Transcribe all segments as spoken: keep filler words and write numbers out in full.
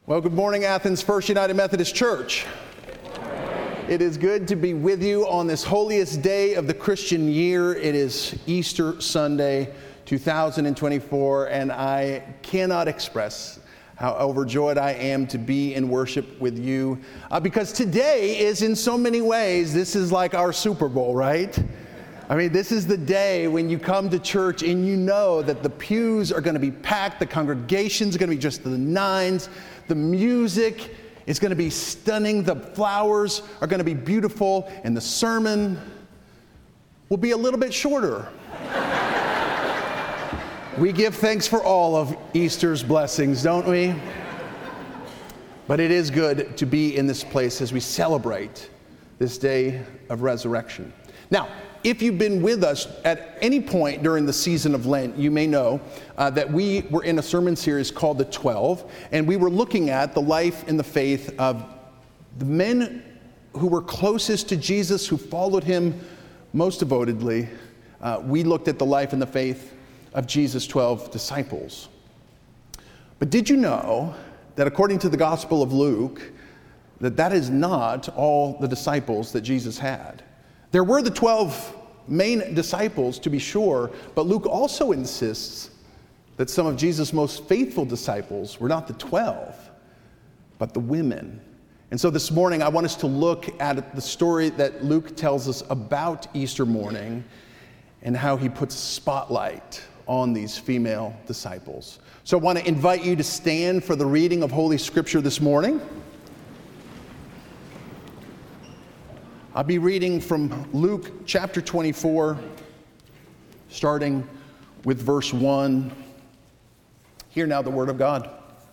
Well, good morning, Athens First United Methodist Church. It is good to be with you on this holiest day of the Christian year. It is Easter Sunday, two thousand twenty-four, and I cannot express how overjoyed I am to be in worship with you, uh, because today is, in so many ways, this is like our Super Bowl, right? I mean, this is the day when you come to church and you know that the pews are going to be packed, the congregation's going to be just the nines, the music is going to be stunning, the flowers are going to be beautiful, and the sermon will be a little bit shorter. We give thanks for all of Easter's blessings, don't we? But it is good to be in this place as we celebrate this day of resurrection. Now, if you've been with us at any point during the season of Lent, you may know uh, that we were in a sermon series called The Twelve, and we were looking at the life and the faith of the men who were closest to Jesus, who followed him most devotedly. Uh, we looked at the life and the faith of Jesus' twelve disciples. But did you know that according to the Gospel of Luke, that that is not all the disciples that Jesus had? There were the twelve main disciples, to be sure, but Luke also insists that some of Jesus' most faithful disciples were not the twelve, but the women. And so this morning, I want us to look at the story that Luke tells us about Easter morning and how he puts a spotlight on these female disciples. So I want to invite you to stand for the reading of Holy Scripture this morning. I'll be reading from Luke chapter twenty-four, starting with verse one. Hear now the word of God.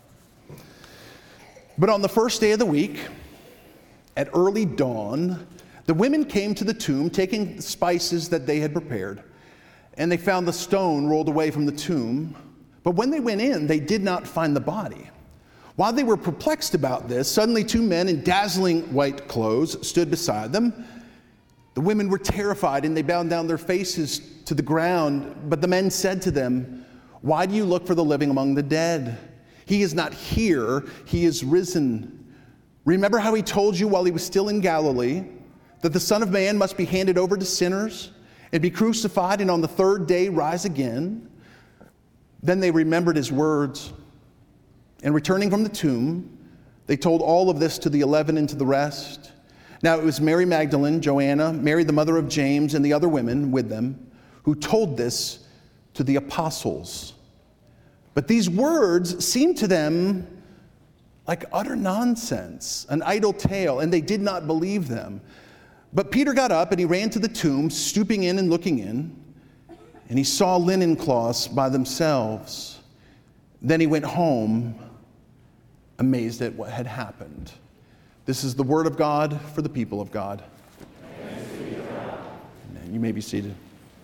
But on the first day of the week, at early dawn, the women came to the tomb, taking the spices that they had prepared, and they found the stone rolled away from the tomb. But when they went in, they did not find the body. While they were perplexed about this, suddenly two men in dazzling white clothes stood beside them. The women were terrified, and they bowed down their faces to the ground. But the men said to them, "Why do you look for the living among the dead? He is not here, he is risen. Remember how he told you while he was still in Galilee that the Son of Man must be handed over to sinners and be crucified, and on the third day rise again?" Then they remembered his words. And returning from the tomb, they told all of this to the eleven and to the rest. Now it was Mary Magdalene, Joanna, Mary the mother of James, and the other women with them who told this to the apostles. But these words seemed to them like utter nonsense, an idle tale, and they did not believe them. But Peter got up and he ran to the tomb, stooping in and looking in, and he saw linen cloths by themselves. Then he went home, amazed at what had happened. This is the word of God for the people of God. Thanks be to God. Amen. You may be seated.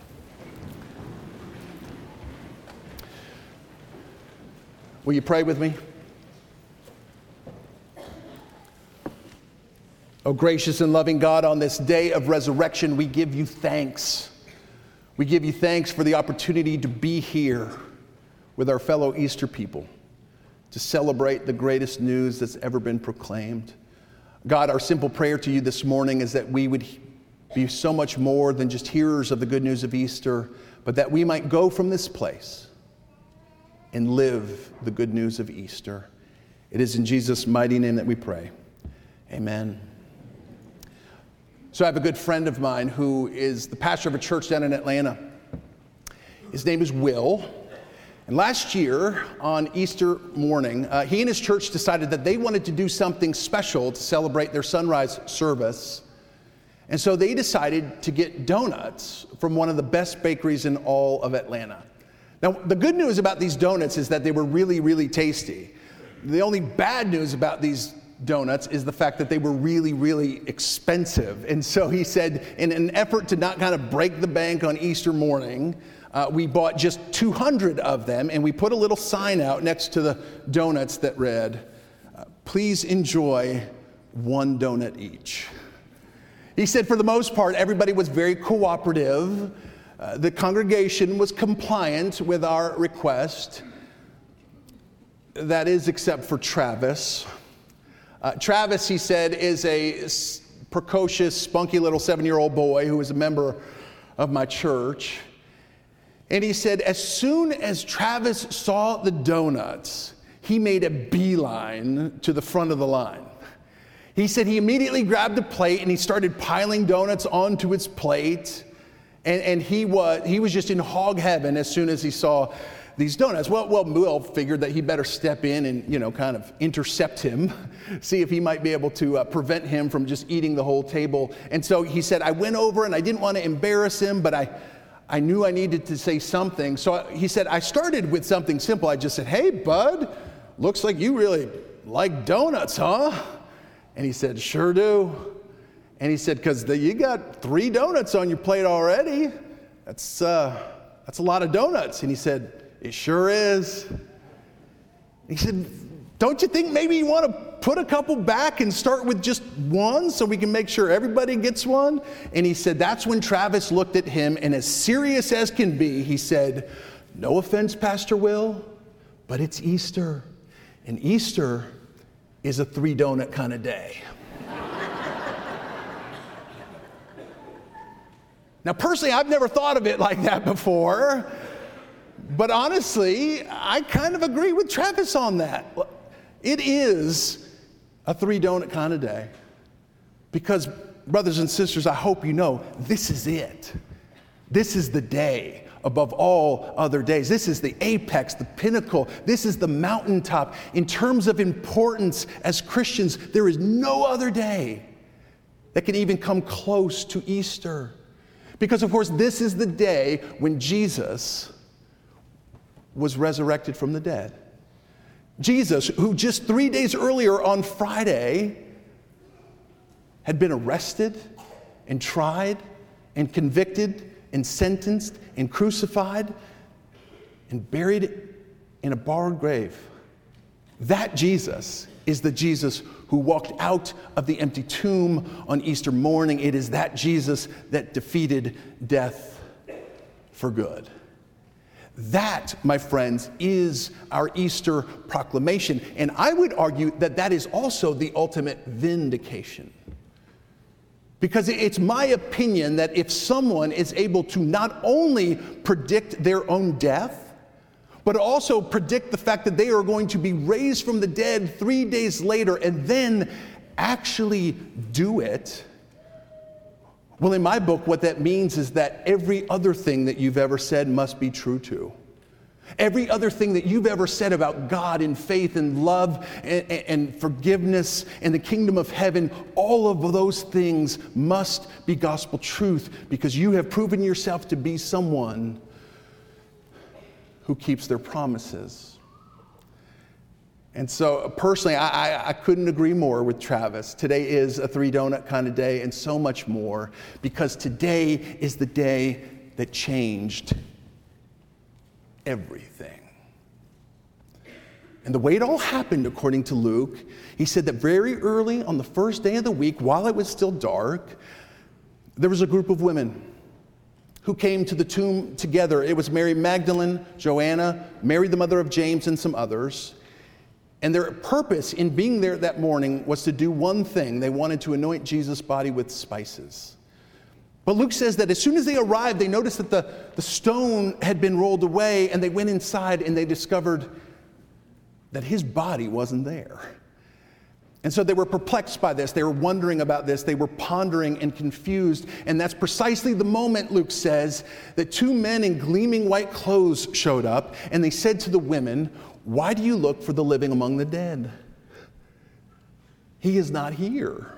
Will you pray with me? Oh, gracious and loving God, on this day of resurrection, we give you thanks. We give you thanks for the opportunity to be here with our fellow Easter people, to celebrate the greatest news that's ever been proclaimed. God, our simple prayer to you this morning is that we would be so much more than just hearers of the good news of Easter, but that we might go from this place and live the good news of Easter. It is in Jesus' mighty name that we pray. Amen. So I have a good friend of mine who is the pastor of a church down in Atlanta. His name is Will. And last year, on Easter morning, uh, he and his church decided that they wanted to do something special to celebrate their sunrise service. And so they decided to get donuts from one of the best bakeries in all of Atlanta. Now, the good news about these donuts is that they were really, really tasty. The only bad news about these donuts is the fact that they were really, really expensive. And so he said, in an effort to not kind of break the bank on Easter morning, Uh, we bought just two hundred of them, and we put a little sign out next to the donuts that read, uh, "Please enjoy one donut each." He said for the most part, everybody was very cooperative. Uh, the congregation was compliant with our request. That is, except for Travis. Uh, Travis, he said, is a s- precocious, spunky little seven-year-old boy who is a member of my church. And he said, as soon as Travis saw the donuts, he made a beeline to the front of the line. He said he immediately grabbed a plate and he started piling donuts onto his plate. And, and he was he was just in hog heaven as soon as he saw these donuts. Well, well, Will figured that he better step in and, you know, kind of intercept him, see if he might be able to uh, prevent him from just eating the whole table. And so he said, I went over and I didn't want to embarrass him, but I I knew I needed to say something. So he said, I started with something simple. I just said, hey, bud, looks like you really like donuts, huh? And he said, sure do. And he said, because you got three donuts on your plate already. That's, uh, that's a lot of donuts. And he said, it sure is. He said, don't you think maybe you want to put a couple back and start with just one so we can make sure everybody gets one? And he said, that's when Travis looked at him, and as serious as can be, he said, no offense, Pastor Will, but it's Easter. And Easter is a three donut kind of day. Now, personally, I've never thought of it like that before, but honestly, I kind of agree with Travis on that. It is a three donut kind of day because, brothers and sisters, I hope you know, this is it. This is the day above all other days. This is the apex, the pinnacle. This is the mountaintop. In terms of importance as Christians, there is no other day that can even come close to Easter. Because, of course, this is the day when Jesus was resurrected from the dead. Jesus, who just three days earlier on Friday had been arrested and tried and convicted and sentenced and crucified and buried in a borrowed grave. That Jesus is the Jesus who walked out of the empty tomb on Easter morning. It is that Jesus that defeated death for good. That, my friends, is our Easter proclamation. And I would argue that that is also the ultimate vindication. Because it's my opinion that if someone is able to not only predict their own death, but also predict the fact that they are going to be raised from the dead three days later and then actually do it, well, in my book, what that means is that every other thing that you've ever said must be true too. Every other thing that you've ever said about God and faith and love and, and forgiveness and the kingdom of heaven, all of those things must be gospel truth because you have proven yourself to be someone who keeps their promises. And so personally, I, I, I couldn't agree more with Travis. Today is a three donut kind of day and so much more because today is the day that changed everything. And the way it all happened, according to Luke, he said that very early on the first day of the week, while it was still dark, there was a group of women who came to the tomb together. It was Mary Magdalene, Joanna, Mary the mother of James, and some others. And their purpose in being there that morning was to do one thing. They wanted to anoint Jesus' body with spices. But Luke says that as soon as they arrived, they noticed that the, the stone had been rolled away, and they went inside and they discovered that his body wasn't there. And so they were perplexed by this. They were wondering about this. They were pondering and confused. And that's precisely the moment, Luke says, that two men in gleaming white clothes showed up, and they said to the women, "Why do you look for the living among the dead? He is not here.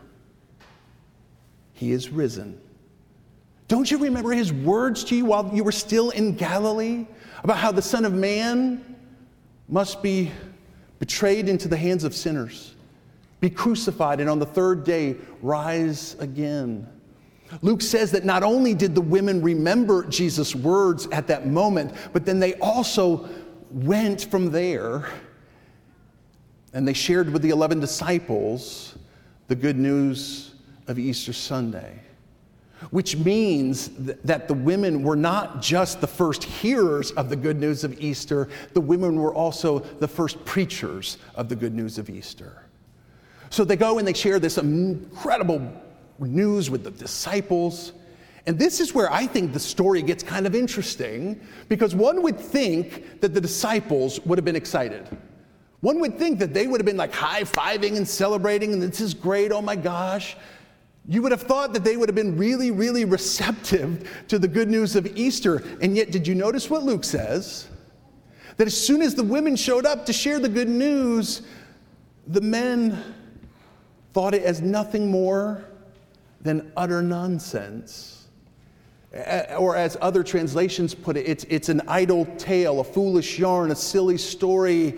He is risen. Don't you remember his words to you while you were still in Galilee about how the Son of Man must be betrayed into the hands of sinners, be crucified, and on the third day rise again?" Luke says that not only did the women remember Jesus' words at that moment, but then they also went from there and they shared with the eleven disciples the good news of Easter Sunday. which means th- that the women were not just the first hearers of the good news of Easter, the women were also the first preachers of the good news of Easter. So they go and they share this incredible news with the disciples. And this is where I think the story gets kind of interesting, because one would think that the disciples would have been excited. One would think that they would have been like high-fiving and celebrating, and this is great, oh my gosh. You would have thought that they would have been really, really receptive to the good news of Easter. And yet, did you notice what Luke says? That as soon as the women showed up to share the good news, the men thought it as nothing more than utter nonsense. Or as other translations put it, it's, it's an idle tale, a foolish yarn, a silly story,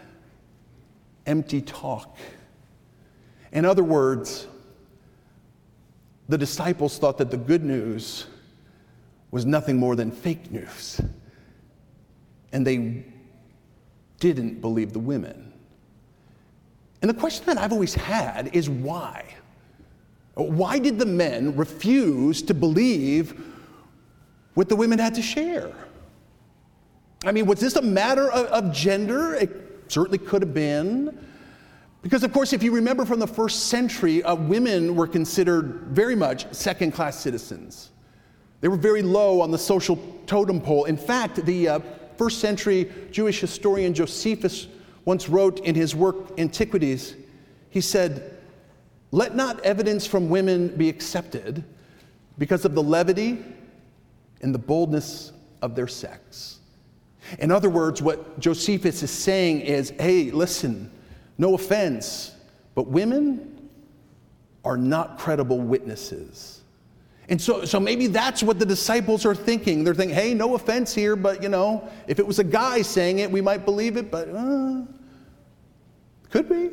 empty talk. In other words, the disciples thought that the good news was nothing more than fake news. And they didn't believe the women. And the question that I've always had is why? Why did the men refuse to believe what the women had to share? I mean, was this a matter of, of gender? It certainly could have been. Because, of course, if you remember from the first century, uh, women were considered very much second-class citizens. They were very low on the social totem pole. In fact, the uh, first century Jewish historian Josephus once wrote in his work Antiquities, he said, "Let not evidence from women be accepted because of the levity and the boldness of their sex." In other words, what Josephus is saying is, hey, listen, no offense, but women are not credible witnesses. And so, so maybe that's what the disciples are thinking. They're thinking, hey, no offense here, but you know, if it was a guy saying it, we might believe it, but uh, could be.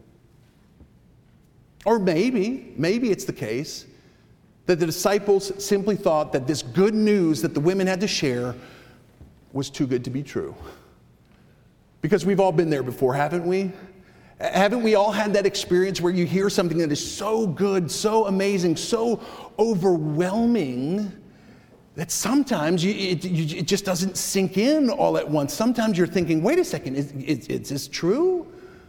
Or maybe, maybe it's the case that the disciples simply thought that this good news that the women had to share was too good to be true. Because we've all been there before, haven't we? Haven't we all had that experience where you hear something that is so good, so amazing, so overwhelming that sometimes you, it, you, it just doesn't sink in all at once. Sometimes you're thinking, wait a second, is, is, is this true?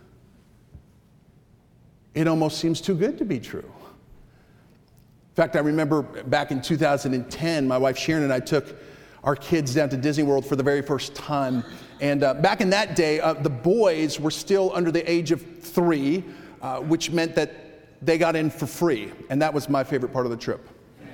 It almost seems too good to be true. In fact, I remember back in two thousand ten, my wife Sharon and I took our kids down to Disney World for the very first time. And uh, back in that day, uh, the boys were still under the age of three, uh, which meant that they got in for free. And that was my favorite part of the trip.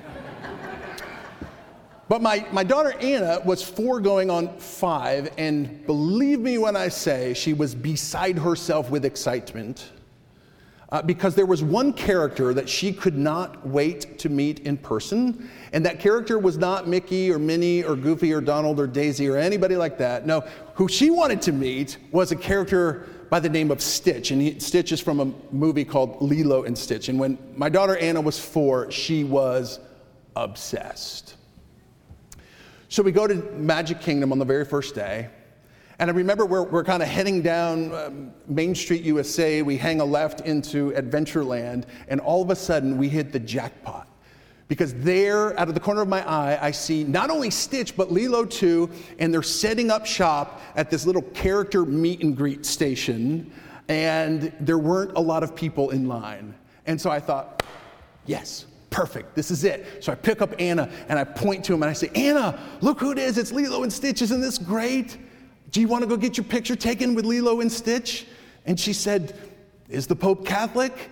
But my, my daughter Anna was four going on five, and believe me when I say she was beside herself with excitement. Uh, because there was one character that she could not wait to meet in person, and that character was not Mickey or Minnie or Goofy or Donald or Daisy or anybody like that. No, who she wanted to meet was a character by the name of Stitch, and he, Stitch is from a movie called Lilo and Stitch. And when my daughter Anna was four, she was obsessed. So we go to Magic Kingdom on the very first day. And I remember we're, we're kind of heading down um, Main Street, U S A. We hang a left into Adventureland, and all of a sudden we hit the jackpot. Because there, out of the corner of my eye, I see not only Stitch, but Lilo too, and they're setting up shop at this little character meet and greet station, and there weren't a lot of people in line. And so I thought, yes, perfect, this is it. So I pick up Anna, and I point to him, and I say, Anna, look who it is, it's Lilo and Stitch, isn't this great? Do you want to go get your picture taken with Lilo and Stitch? And she said, is the Pope Catholic?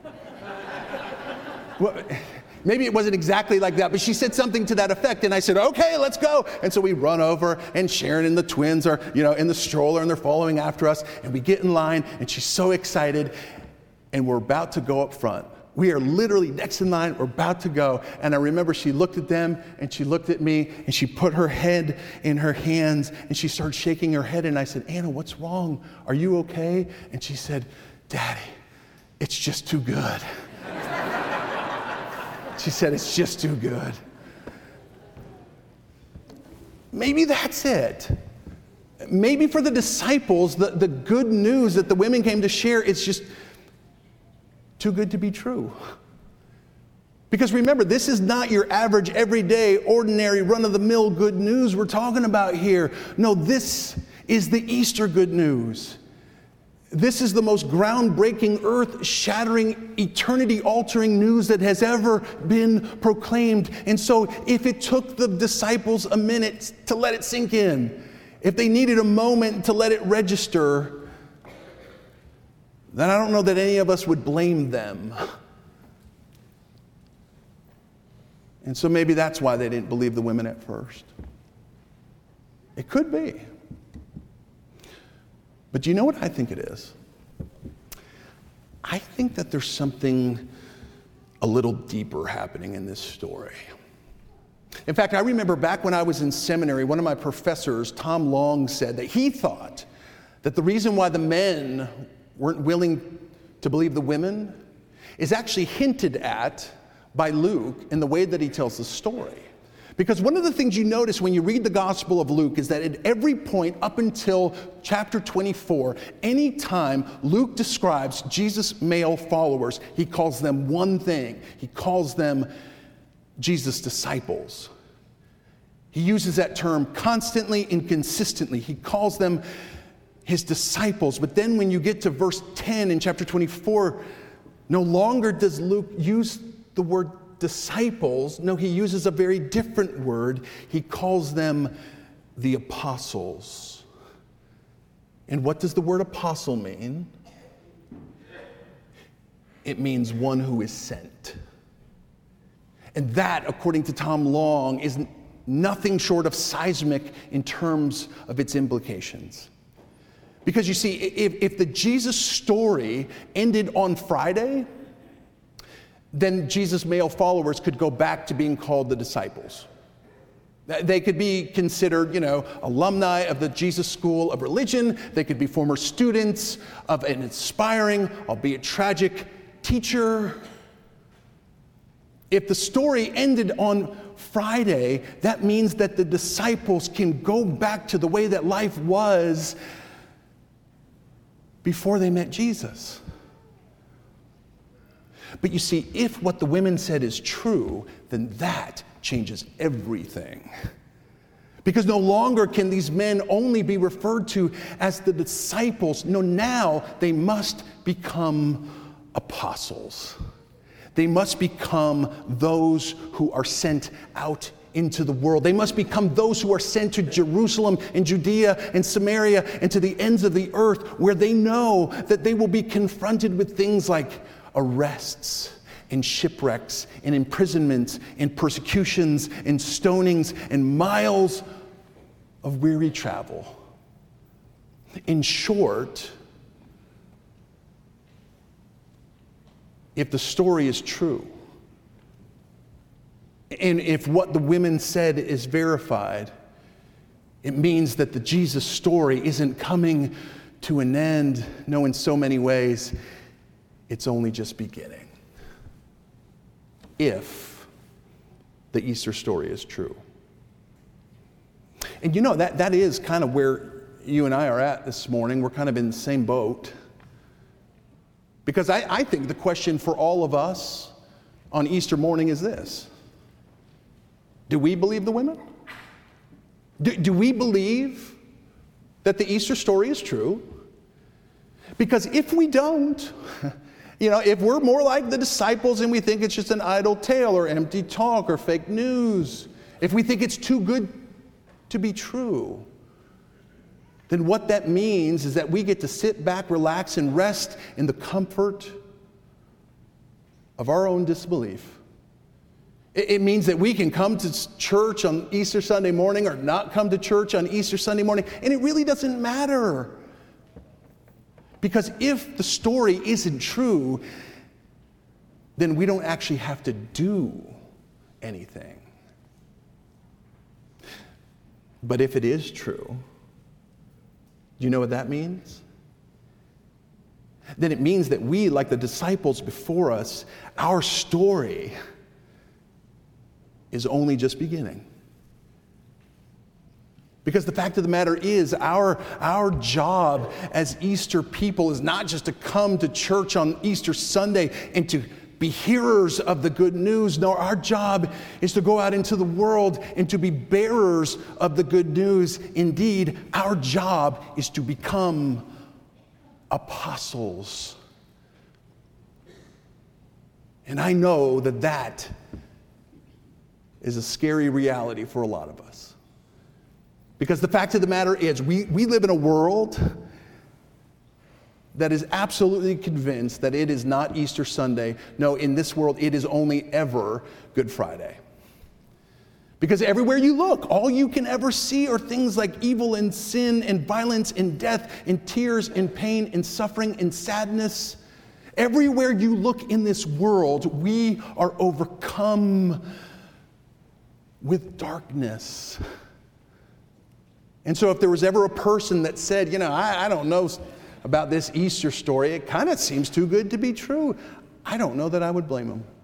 Well, maybe it wasn't exactly like that, but she said something to that effect. And I said, okay, let's go. And so we run over, and Sharon and the twins are, you know, in the stroller, and they're following after us. And we get in line, and she's so excited. And we're about to go up front. We are literally next in line, we're about to go. And I remember she looked at them, and she looked at me, and she put her head in her hands, and she started shaking her head. And I said, Anna, what's wrong? Are you okay? And she said, Daddy, it's just too good. She said, it's just too good. Maybe that's it. Maybe for the disciples, the, the good news that the women came to share, it's just too good to be true. Because remember, this is not your average, everyday, ordinary, run-of-the-mill good news we're talking about here. No, this is the Easter good news. This is the most groundbreaking, earth-shattering, eternity-altering news that has ever been proclaimed. And so if it took the disciples a minute to let it sink in, if they needed a moment to let it register, then I don't know that any of us would blame them. And so maybe that's why they didn't believe the women at first. It could be. But do you know what I think it is? I think that there's something a little deeper happening in this story. In fact, I remember back when I was in seminary, one of my professors, Tom Long, said that he thought that the reason why the men weren't willing to believe the women is actually hinted at by Luke in the way that he tells the story. Because one of the things you notice when you read the Gospel of Luke is that at every point up until chapter twenty-four, anytime Luke describes Jesus' male followers, he calls them one thing. He calls them Jesus' disciples. He uses that term constantly and consistently. He calls them his disciples. But then when you get to verse ten in chapter twenty-four, no longer does Luke use the word disciples. No, he uses a very different word. He calls them the apostles. And what does the word apostle mean? It means one who is sent. And that, according to Tom Long, is nothing short of seismic in terms of its implications. Because you see, if, if the Jesus story ended on Friday, then Jesus' male followers could go back to being called the disciples. They could be considered, you know, alumni of the Jesus School of Religion. They could be former students of an inspiring, albeit tragic, teacher. If the story ended on Friday, that means that the disciples can go back to the way that life was before they met Jesus. But you see, if what the women said is true, then that changes everything. Because no longer can these men only be referred to as the disciples. No, now they must become apostles. They must become those who are sent out into the world. They must become those who are sent to Jerusalem and Judea and Samaria and to the ends of the earth, where they know that they will be confronted with things like arrests and shipwrecks and imprisonments and persecutions and stonings and miles of weary travel. In short, if the story is true, and if what the women said is verified, it means that the Jesus story isn't coming to an end. No, in so many ways, it's only just beginning. If the Easter story is true. And you know, that, that is kind of where you and I are at this morning. We're kind of in the same boat. Because I, I think the question for all of us on Easter morning is this: do we believe the women? Do, do we believe that the Easter story is true? Because if we don't, you know, if we're more like the disciples and we think it's just an idle tale or empty talk or fake news, if we think it's too good to be true, then what that means is that we get to sit back, relax, and rest in the comfort of our own disbelief. It means that we can come to church on Easter Sunday morning or not come to church on Easter Sunday morning, and it really doesn't matter. Because if the story isn't true, then we don't actually have to do anything. But if it is true, do you know what that means? Then it means that we, like the disciples before us, our story is only just beginning. Because the fact of the matter is, our, our job as Easter people is not just to come to church on Easter Sunday and to be hearers of the good news. No, our job is to go out into the world and to be bearers of the good news. Indeed, our job is to become apostles. And I know that that is a scary reality for a lot of us. Because the fact of the matter is, we, we live in a world that is absolutely convinced that it is not Easter Sunday. No, in this world, it is only ever Good Friday. Because everywhere you look, all you can ever see are things like evil and sin and violence and death and tears and pain and suffering and sadness. Everywhere you look in this world, we are overcome with darkness. And so if there was ever a person that said, you know, I, I don't know about this Easter story, it kind of seems too good to be true, I don't know that I would blame them.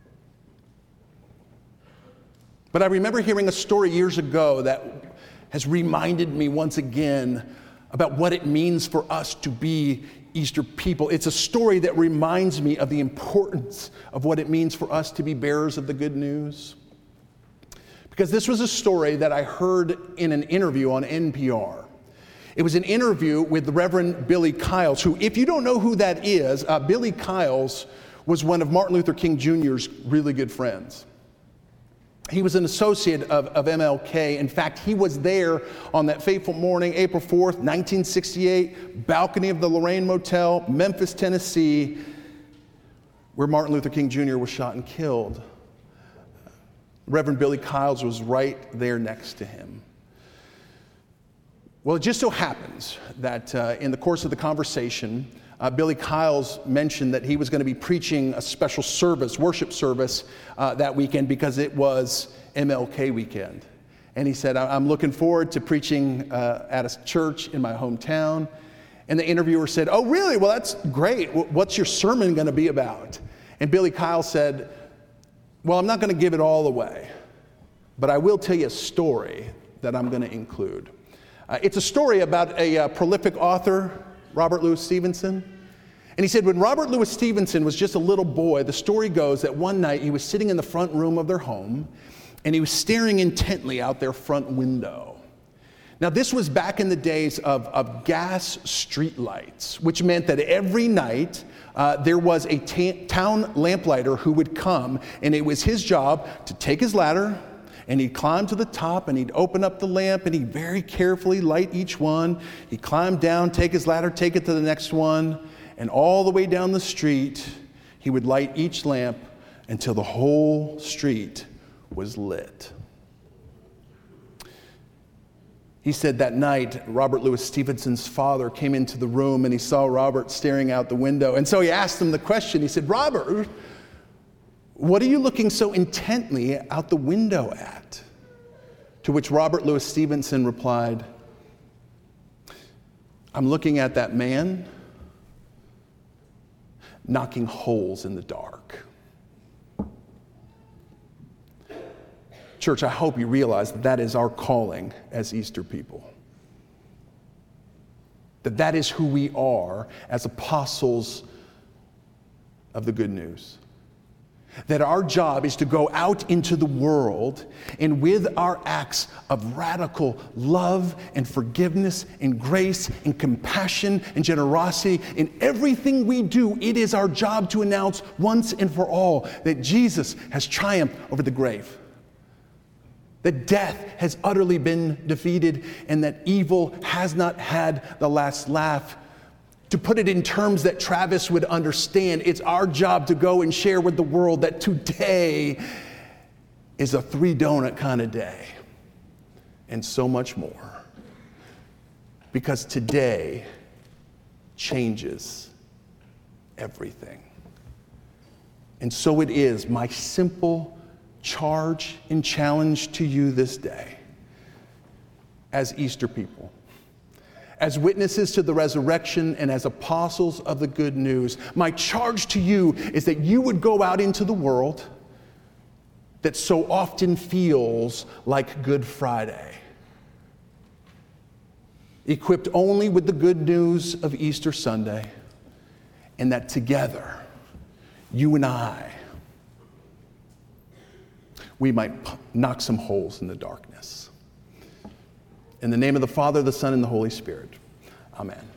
But I remember hearing a story years ago that has reminded me once again about what it means for us to be Easter people. It's a story that reminds me of the importance of what it means for us to be bearers of the good news. Because this was a story that I heard in an interview on N P R. It was an interview with the Reverend Billy Kyles, who, if you don't know who that is, uh, Billy Kyles was one of Martin Luther King Junior's really good friends. He was an associate of, of M L K. In fact, he was there on that fateful morning, April fourth, nineteen sixty-eight, balcony of the Lorraine Motel, Memphis, Tennessee, where Martin Luther King Junior was shot and killed. Reverend Billy Kyles was right there next to him. Well, it just so happens that uh, in the course of the conversation, uh, Billy Kyles mentioned that he was going to be preaching a special service, worship service, uh, that weekend because it was M L K weekend. And he said, I'm looking forward to preaching uh, at a church in my hometown. And the interviewer said, oh, really? Well, that's great. What's your sermon going to be about? And Billy Kyles said, well, I'm not going to give it all away, but I will tell you a story that I'm going to include. Uh, it's a story about a uh, prolific author, Robert Louis Stevenson. And he said when Robert Louis Stevenson was just a little boy, the story goes that one night he was sitting in the front room of their home, and he was staring intently out their front window. Now, this was back in the days of, of gas streetlights, which meant that every night uh, there was a ta- town lamplighter who would come, and it was his job to take his ladder, and he'd climb to the top, and he'd open up the lamp, and he'd very carefully light each one. He'd climb down, take his ladder, take it to the next one, and all the way down the street, he would light each lamp until the whole street was lit. He said that night, Robert Louis Stevenson's father came into the room and he saw Robert staring out the window. And so he asked him the question. He said, Robert, what are you looking so intently out the window at? To which Robert Louis Stevenson replied, I'm looking at that man knocking holes in the dark. Church, I hope you realize that that is our calling as Easter people. That that is who we are as apostles of the good news. That our job is to go out into the world and with our acts of radical love and forgiveness and grace and compassion and generosity in everything we do, it is our job to announce once and for all that Jesus has triumphed over the grave. That death has utterly been defeated and that evil has not had the last laugh. To put it in terms that Travis would understand, it's our job to go and share with the world that today is a three donut kind of day and so much more. Because today changes everything. And so it is my simple charge and challenge to you this day as Easter people, as witnesses to the resurrection and as apostles of the good news. My charge to you is that you would go out into the world that so often feels like Good Friday, equipped only with the good news of Easter Sunday, and that together you and I, we might p- knock some holes in the darkness. In the name of the Father, the Son, and the Holy Spirit, amen.